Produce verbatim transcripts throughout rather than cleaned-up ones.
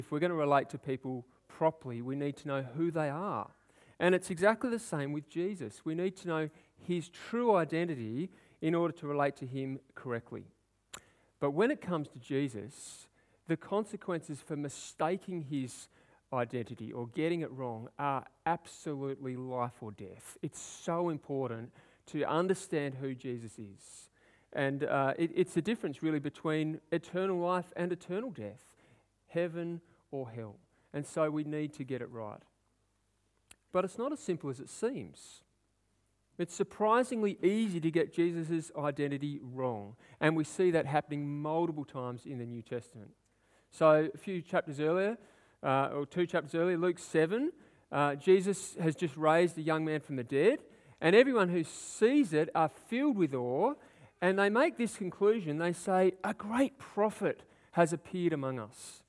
If we're going to relate to people properly, we need to know who they are. And it's exactly the same with Jesus. We need to know his true identity in order to relate to him correctly. But when it comes to Jesus, the consequences for mistaking his identity or getting it wrong are absolutely life or death. It's so important to understand who Jesus is. And uh, it, it's the difference really between eternal life and eternal death, heaven or hell. And so we need to get it right. But it's not as simple as it seems. It's surprisingly easy to get Jesus' identity wrong. And we see that happening multiple times in the New Testament. So a few chapters earlier, uh, or two chapters earlier, Luke seven, uh, Jesus has just raised a young man from the dead, and everyone who sees it are filled with awe, and they make this conclusion. They say, a great prophet has appeared among us.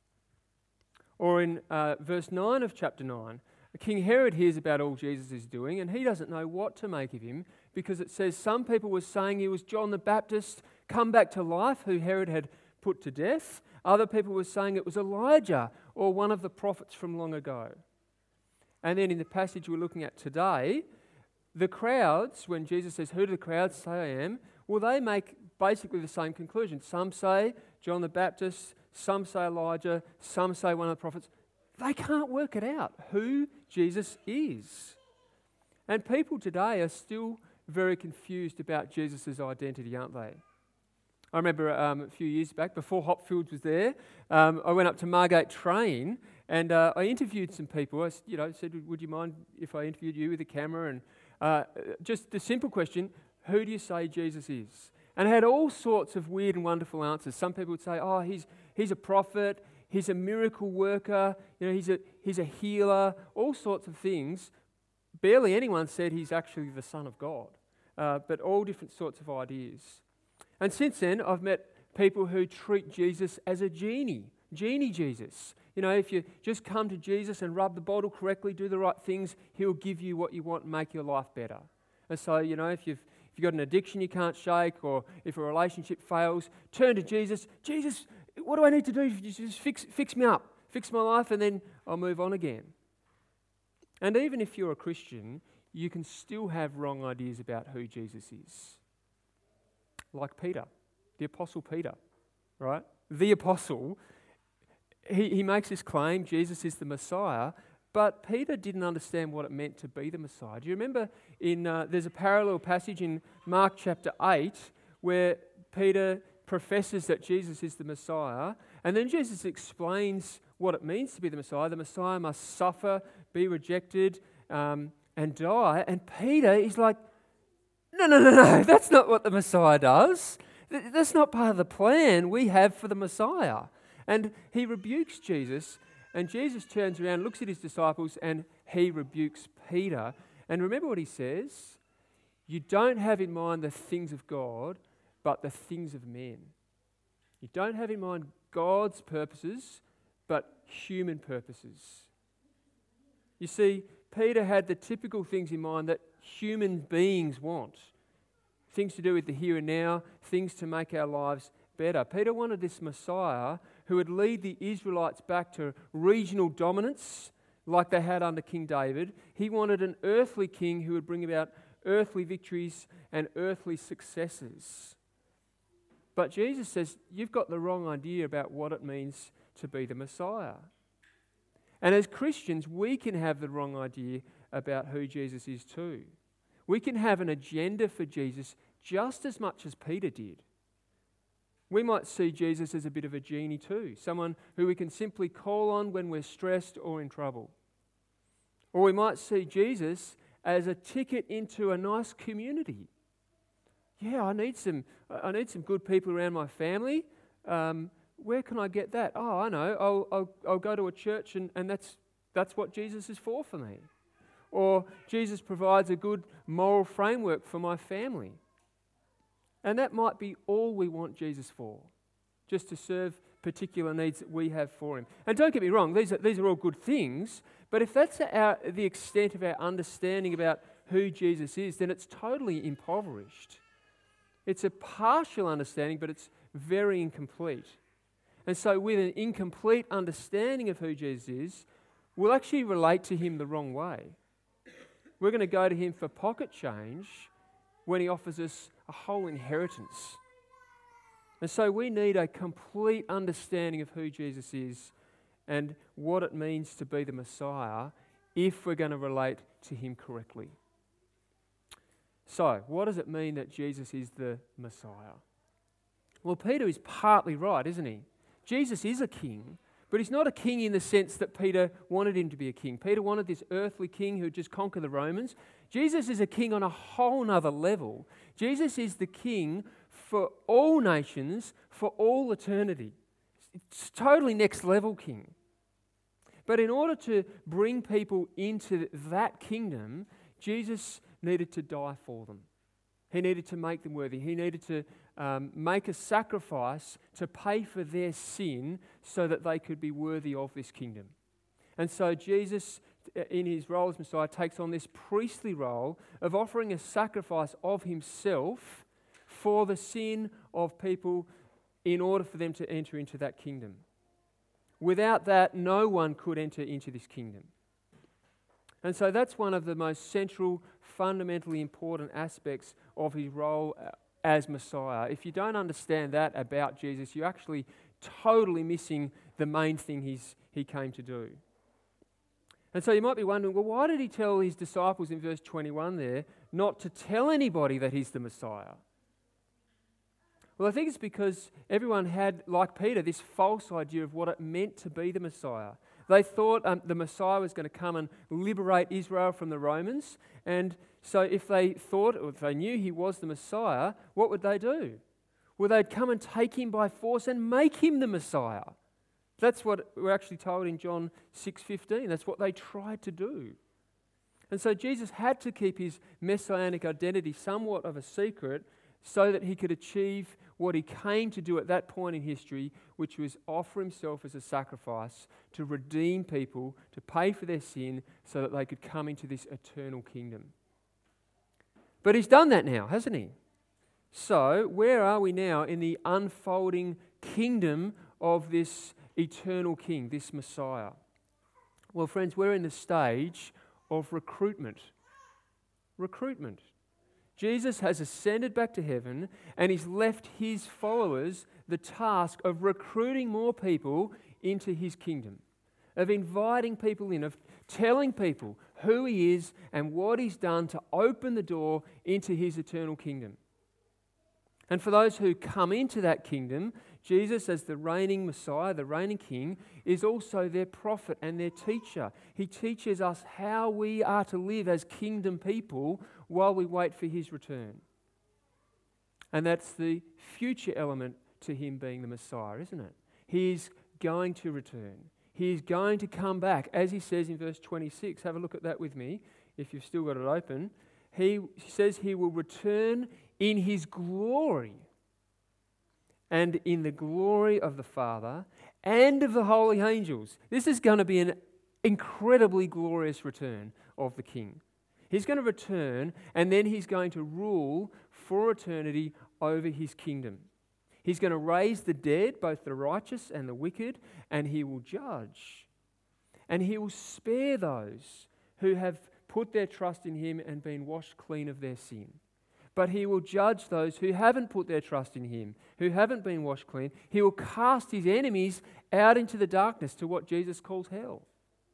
Or in uh, verse nine of chapter nine, King Herod hears about all Jesus is doing, and he doesn't know what to make of him, because it says some people were saying he was John the Baptist come back to life, who Herod had put to death. Other people were saying it was Elijah or one of the prophets from long ago. And then in the passage we're looking at today, the crowds, when Jesus says, who do the crowds say I am? Well, they make basically the same conclusion. Some say John the Baptist, some say Elijah, some say one of the prophets. They can't work it out who Jesus is. And people today are still very confused about Jesus' identity, aren't they? I remember um, a few years back, before Hopfields was there, um, I went up to Margate Train and uh, I interviewed some people. I you know, said, would you mind if I interviewed you with a camera? And uh, just the simple question, who do you say Jesus is? And I had all sorts of weird and wonderful answers. Some people would say, oh, he's he's a prophet, he's a miracle worker, you know, he's a he's a healer, all sorts of things. Barely anyone said he's actually the Son of God, uh, but all different sorts of ideas. And since then, I've met people who treat Jesus as a genie, genie Jesus. You know, if you just come to Jesus and rub the bottle correctly, do the right things, he'll give you what you want and make your life better. And so, you know, if you've if you've got an addiction you can't shake, or if a relationship fails, turn to Jesus. Jesus, what do I need to do? Just fix fix me up, fix my life, and then I'll move on again. And even if you're a Christian, you can still have wrong ideas about who Jesus is. Like Peter, the Apostle Peter, right? The Apostle, he, he makes this claim, Jesus is the Messiah, but Peter didn't understand what it meant to be the Messiah. Do you remember in uh, there's a parallel passage in Mark chapter eight where Peter professes that Jesus is the Messiah, and then Jesus explains what it means to be the Messiah. The Messiah must suffer, be rejected, um, and die. And Peter is like, no, no, no, no, that's not what the Messiah does. That's not part of the plan we have for the Messiah. And he rebukes Jesus, and Jesus turns around, looks at his disciples, and he rebukes Peter. And remember what he says? You don't have in mind the things of God, but the things of men. You don't have in mind God's purposes, but human purposes. You see, Peter had the typical things in mind that human beings want. Things to do with the here and now, things to make our lives better. Peter wanted this Messiah who would lead the Israelites back to regional dominance like they had under King David. He wanted an earthly king who would bring about earthly victories and earthly successes. But Jesus says, you've got the wrong idea about what it means to be the Messiah. And as Christians, we can have the wrong idea about who Jesus is too. We can have an agenda for Jesus just as much as Peter did. We might see Jesus as a bit of a genie too, someone who we can simply call on when we're stressed or in trouble. Or we might see Jesus as a ticket into a nice community. Yeah, I need some I need some good people around my family. Um, where can I get that? Oh, I know. I'll I'll, I'll go to a church and, and that's that's what Jesus is for for me. Or Jesus provides a good moral framework for my family. And that might be all we want Jesus for, just to serve particular needs that we have for him. And don't get me wrong, these are, these are all good things, but if that's our, the extent of our understanding about who Jesus is, then it's totally impoverished. It's a partial understanding, but it's very incomplete. And so with an incomplete understanding of who Jesus is, we'll actually relate to him the wrong way. We're going to go to him for pocket change when he offers us a whole inheritance. And so we need a complete understanding of who Jesus is and what it means to be the Messiah if we're going to relate to him correctly. So, what does it mean that Jesus is the Messiah? Well, Peter is partly right, isn't he? Jesus is a king, but he's not a king in the sense that Peter wanted him to be a king. Peter wanted this earthly king who would just conquer the Romans. Jesus is a king on a whole nother level. Jesus is the king for all nations, for all eternity. It's totally next level king. But in order to bring people into that kingdom, Jesus needed to die for them. He needed to make them worthy. He needed to um, make a sacrifice to pay for their sin so that they could be worthy of this kingdom. And so Jesus, in his role as Messiah, takes on this priestly role of offering a sacrifice of himself for the sin of people in order for them to enter into that kingdom. Without that, no one could enter into this kingdom. And so that's one of the most central, fundamentally important aspects of his role as Messiah. If you don't understand that about Jesus, you're actually totally missing the main thing he's, he came to do. And so you might be wondering, well, why did he tell his disciples in verse twenty-one there not to tell anybody that he's the Messiah? Well, I think it's because everyone had, like Peter, this false idea of what it meant to be the Messiah. They thought um, the Messiah was going to come and liberate Israel from the Romans. And so if they thought, or if they knew he was the Messiah, what would they do? Well, they'd come and take him by force and make him the Messiah. That's what we're actually told in John six fifteen. That's what they tried to do. And so Jesus had to keep his messianic identity somewhat of a secret so that he could achieve what he came to do at that point in history, which was offer himself as a sacrifice to redeem people, to pay for their sin, so that they could come into this eternal kingdom. But he's done that now, hasn't he? So, where are we now in the unfolding kingdom of this eternal king, this Messiah? Well, friends, we're in the stage of recruitment. Recruitment. Jesus has ascended back to heaven and he's left his followers the task of recruiting more people into his kingdom, of inviting people in, of telling people who he is and what he's done to open the door into his eternal kingdom. And for those who come into that kingdom, Jesus, as the reigning Messiah, the reigning King, is also their prophet and their teacher. He teaches us how we are to live as kingdom people while we wait for his return. And that's the future element to him being the Messiah, isn't it? He is going to return. He is going to come back, as he says in verse twenty-six. Have a look at that with me, if you've still got it open. He says he will return in his glory and in the glory of the Father and of the holy angels. This is going to be an incredibly glorious return of the King. He's going to return and then he's going to rule for eternity over his kingdom. He's going to raise the dead, both the righteous and the wicked, and he will judge. And he will spare those who have put their trust in him and been washed clean of their sin. But he will judge those who haven't put their trust in him, who haven't been washed clean. He will cast his enemies out into the darkness to what Jesus calls hell.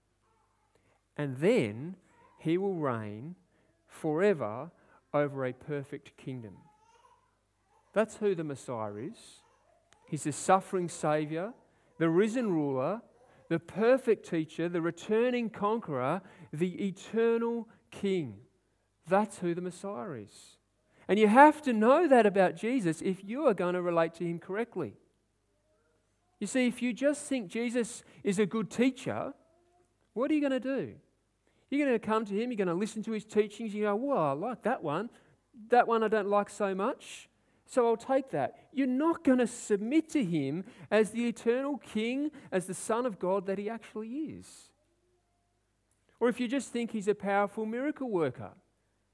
And then he will reign forever over a perfect kingdom. That's who the Messiah is. He's the suffering Saviour, the risen ruler, the perfect teacher, the returning conqueror, the eternal King. That's who the Messiah is. And you have to know that about Jesus if you are going to relate to him correctly. You see, if you just think Jesus is a good teacher, what are you going to do? You're going to come to him, you're going to listen to his teachings, you go, well, I like that one. That one I don't like so much, so I'll take that. You're not going to submit to him as the eternal King, as the Son of God that he actually is. Or if you just think he's a powerful miracle worker,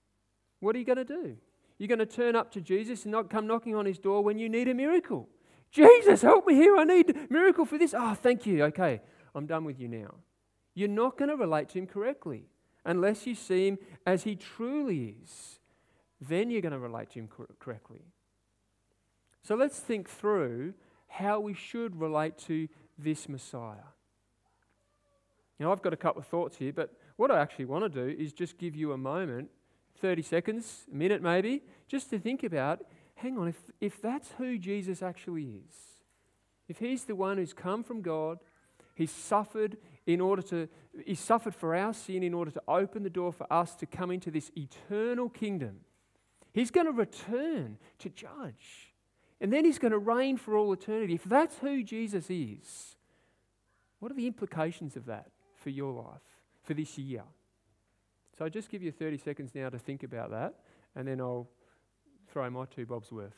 what are you going to do? You're going to turn up to Jesus and not come knocking on his door when you need a miracle. Jesus, help me here. I need a miracle for this. Oh, thank you. Okay, I'm done with you now. You're not going to relate to him correctly unless you see him as he truly is. Then you're going to relate to him cor- correctly. So let's think through how we should relate to this Messiah. Now, I've got a couple of thoughts here, but what I actually want to do is just give you a moment, thirty seconds, a minute maybe, just to think about, hang on, if, if that's who Jesus actually is, if he's the one who's come from God, he's suffered in order to, he suffered for our sin in order to open the door for us to come into this eternal kingdom. He's going to return to judge. And then he's going to reign for all eternity. If that's who Jesus is, what are the implications of that for your life, for this year? So I'll just give you thirty seconds now to think about that, and then I'll throw my two bobs worth.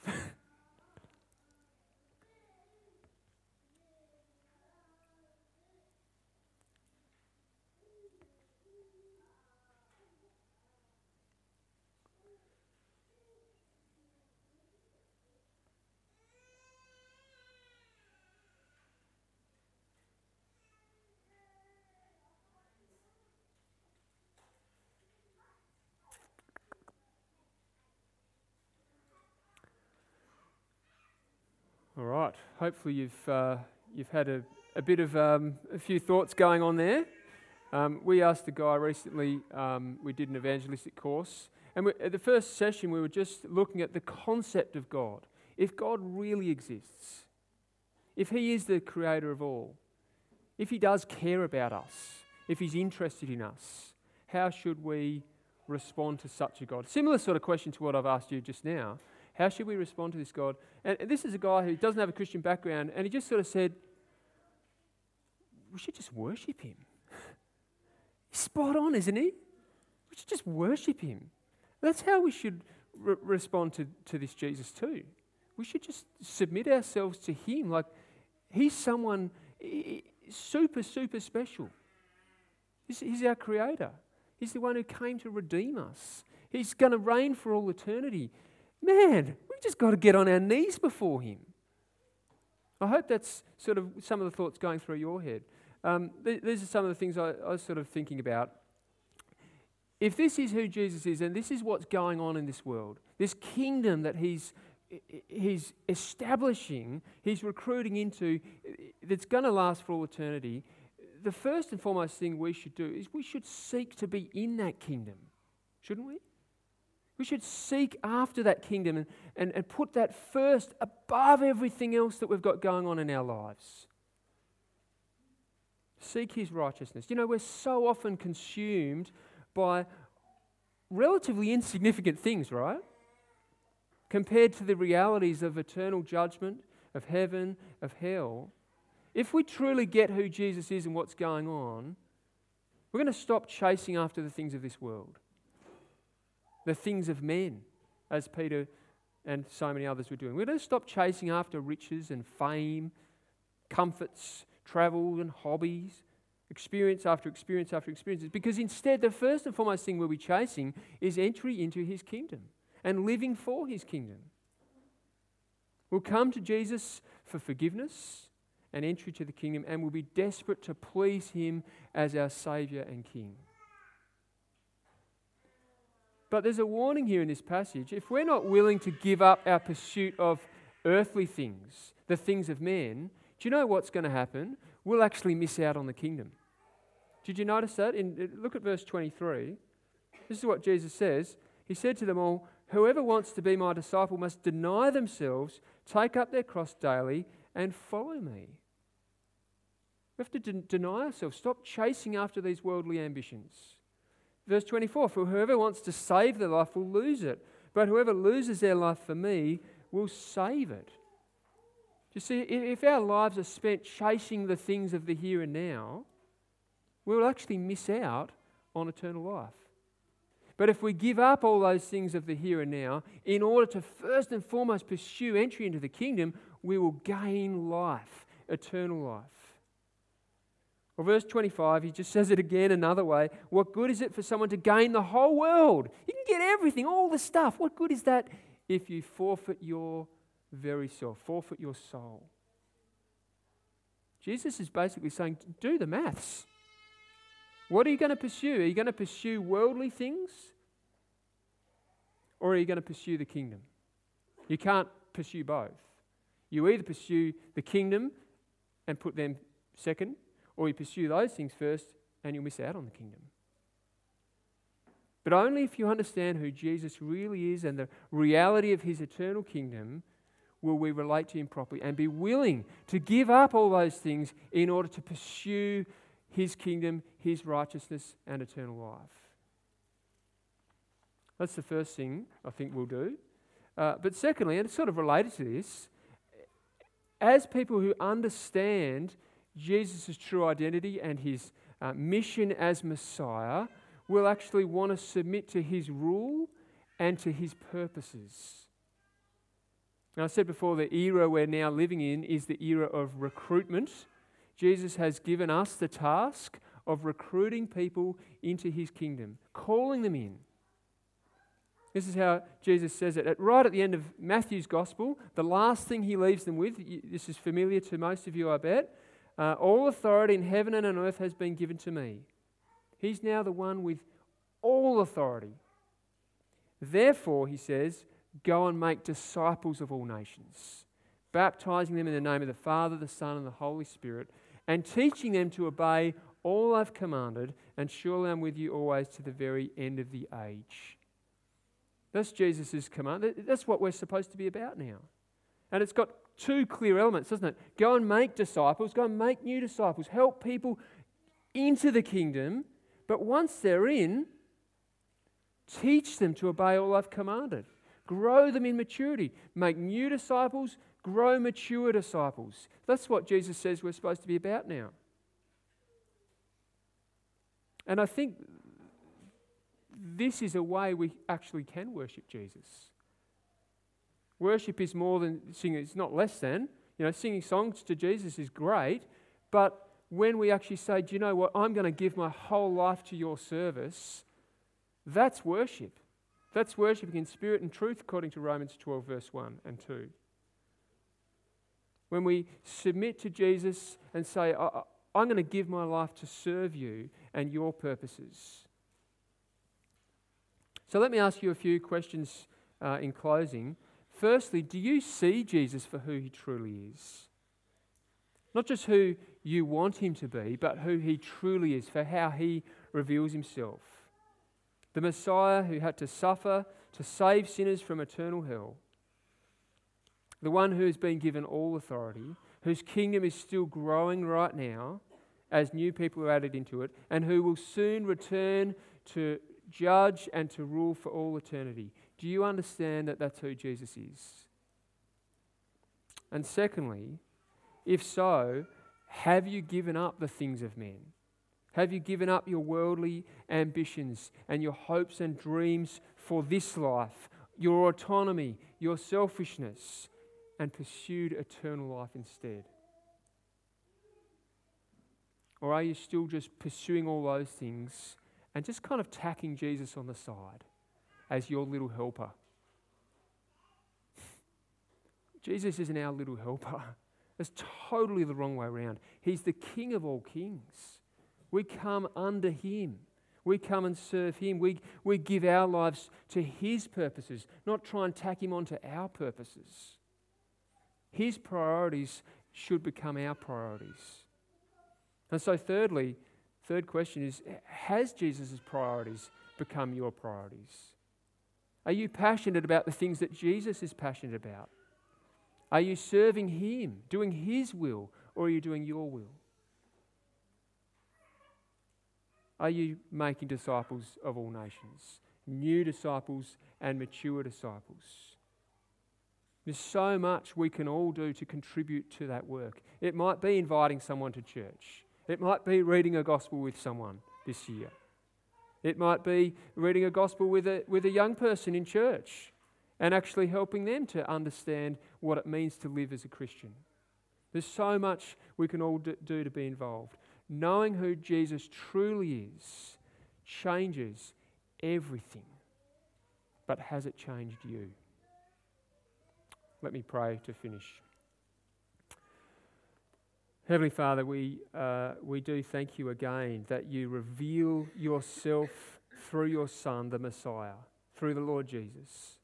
All right. Hopefully you've uh, you've had a, a bit of um, a few thoughts going on there. Um, we asked a guy recently. Um, we did an evangelistic course, and we, at the first session we were just looking at the concept of God. If God really exists, if He is the Creator of all, if He does care about us, if He's interested in us, how should we respond to such a God? Similar sort of question to what I've asked you just now. How should we respond to this God? And this is a guy who doesn't have a Christian background, and he just sort of said, we should just worship him. He's spot on, isn't he? We should just worship him. That's how we should re- respond to, to this Jesus too. We should just submit ourselves to him. Like, he's someone super, super special. He's, he's our creator. He's the one who came to redeem us. He's going to reign for all eternity. Man, we just got to get on our knees before him. I hope that's sort of some of the thoughts going through your head. Um, th- these are some of the things I, I was sort of thinking about. If this is who Jesus is, and this is what's going on in this world, this kingdom that he's he's establishing, he's recruiting into, that's going to last for all eternity, the first and foremost thing we should do is we should seek to be in that kingdom, shouldn't we? We should seek after that kingdom and, and, and put that first above everything else that we've got going on in our lives. Seek his righteousness. You know, we're so often consumed by relatively insignificant things, right? Compared to the realities of eternal judgment, of heaven, of hell. If we truly get who Jesus is and what's going on, we're going to stop chasing after the things of this world. The things of men, as Peter and so many others were doing. We're going to stop chasing after riches and fame, comforts, travel and hobbies, experience after experience after experience, because instead the first and foremost thing we'll be chasing is entry into his kingdom and living for his kingdom. We'll come to Jesus for forgiveness and entry to the kingdom, and we'll be desperate to please him as our Saviour and King. But there's a warning here in this passage. If we're not willing to give up our pursuit of earthly things, the things of men, do you know what's going to happen? We'll actually miss out on the kingdom. Did you notice that? In, look at verse twenty-three. This is what Jesus says. He said to them all, "Whoever wants to be my disciple must deny themselves, take up their cross daily, and follow me." We have to de- deny ourselves. Stop chasing after these worldly ambitions. Verse twenty-four, "For whoever wants to save their life will lose it, but whoever loses their life for me will save it." You see, if our lives are spent chasing the things of the here and now, we'll actually miss out on eternal life. But if we give up all those things of the here and now in order to first and foremost pursue entry into the kingdom, we will gain life, eternal life. Well, verse twenty-five, he just says it again another way. What good is it for someone to gain the whole world? You can get everything, all the stuff. What good is that if you forfeit your very self, forfeit your soul. Jesus is basically saying, do the maths. What are you going to pursue? Are you going to pursue worldly things? Or are you going to pursue the kingdom? You can't pursue both. You either pursue the kingdom and put them second, or you pursue those things first and you'll miss out on the kingdom. But only if you understand who Jesus really is and the reality of his eternal kingdom will we relate to him properly and be willing to give up all those things in order to pursue his kingdom, his righteousness, and eternal life. That's the first thing I think we'll do. Uh, but secondly, and it's sort of related to this, as people who understand Jesus' true identity and his uh, mission as Messiah, we'll actually want to submit to his rule and to his purposes. Now, I said before, the era we're now living in is the era of recruitment. Jesus has given us the task of recruiting people into his kingdom, calling them in. This is how Jesus says it. At, right at the end of Matthew's Gospel, the last thing he leaves them with, this is familiar to most of you, I bet, uh, all authority in heaven and on earth has been given to me. He's now the one with all authority. Therefore, he says, go and make disciples of all nations, baptizing them in the name of the Father, the Son, and the Holy Spirit, and teaching them to obey all I've commanded, and surely I'm with you always to the very end of the age. That's Jesus' command. That's what we're supposed to be about now. And it's got two clear elements, doesn't it? Go and make disciples, go and make new disciples, help people into the kingdom, but once they're in, teach them to obey all I've commanded. Grow them in maturity. Make new disciples, grow mature disciples. That's what Jesus says we're supposed to be about now. And I think this is a way we actually can worship Jesus. Worship is more than singing, it's not less than. You know, singing songs to Jesus is great, but when we actually say, do you know what, I'm going to give my whole life to your service, that's worship. That's worshipping in spirit and truth, according to Romans twelve, verse one and two. When we submit to Jesus and say, I, I'm going to give my life to serve you and your purposes. So let me ask you a few questions uh, in closing. Firstly, do you see Jesus for who he truly is? Not just who you want him to be, but who he truly is, for how he reveals himself. The Messiah who had to suffer to save sinners from eternal hell. The one who has been given all authority, whose kingdom is still growing right now as new people are added into it, and who will soon return to judge and to rule for all eternity. Do you understand that that's who Jesus is? And secondly, if so, have you given up the things of men? Have you given up your worldly ambitions and your hopes and dreams for this life, your autonomy, your selfishness, and pursued eternal life instead? Or are you still just pursuing all those things and just kind of tacking Jesus on the side as your little helper? Jesus isn't our little helper. It's totally the wrong way around. He's the King of all kings. We come under him. We come and serve him. We, we give our lives to his purposes, not try and tack him onto our purposes. His priorities should become our priorities. And so thirdly, third question is, has Jesus' priorities become your priorities? Are you passionate about the things that Jesus is passionate about? Are you serving him, doing his will, or are you doing your will? Are you making disciples of all nations, new disciples and mature disciples? There's so much we can all do to contribute to that work. It might be inviting someone to church. It might be reading a gospel with someone this year. It might be reading a gospel with a, with a young person in church and actually helping them to understand what it means to live as a Christian. There's so much we can all do to be involved. Knowing who Jesus truly is changes everything. But has it changed you? Let me pray to finish. Heavenly Father, we, uh, we do thank you again that you reveal yourself through your Son, the Messiah, through the Lord Jesus.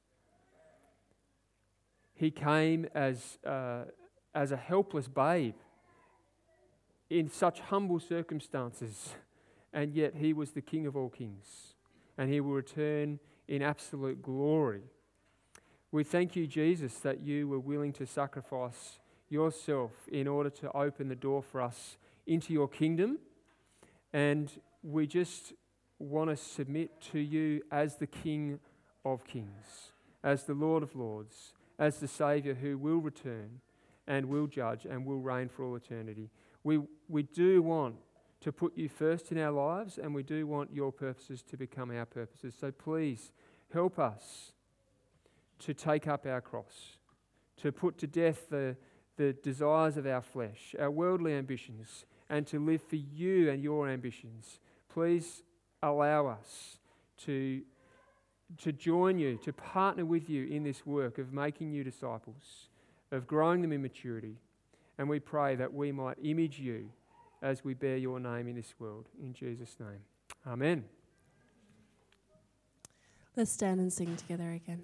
He came as, uh, as a helpless babe in such humble circumstances, and yet he was the King of all kings, and he will return in absolute glory. We thank you, Jesus, that you were willing to sacrifice yourself in order to open the door for us into your kingdom, and we just want to submit to you as the King of kings, as the Lord of lords, as the Saviour who will return and will judge and will reign for all eternity. We, we do want to put you first in our lives, and we do want your purposes to become our purposes. So please help us to take up our cross, to put to death the, the desires of our flesh, our worldly ambitions, and to live for you and your ambitions. Please allow us to, to join you, to partner with you in this work of making you disciples, of growing them in maturity. And we pray that we might image you as we bear your name in this world. In Jesus' name. Amen. Let's stand and sing together again.